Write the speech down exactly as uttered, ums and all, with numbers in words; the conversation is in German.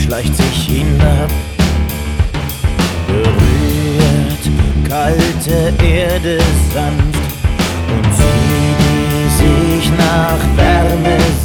schleicht sich hinab, berührt kalte Erde sanft und sie, die sich nach Wärme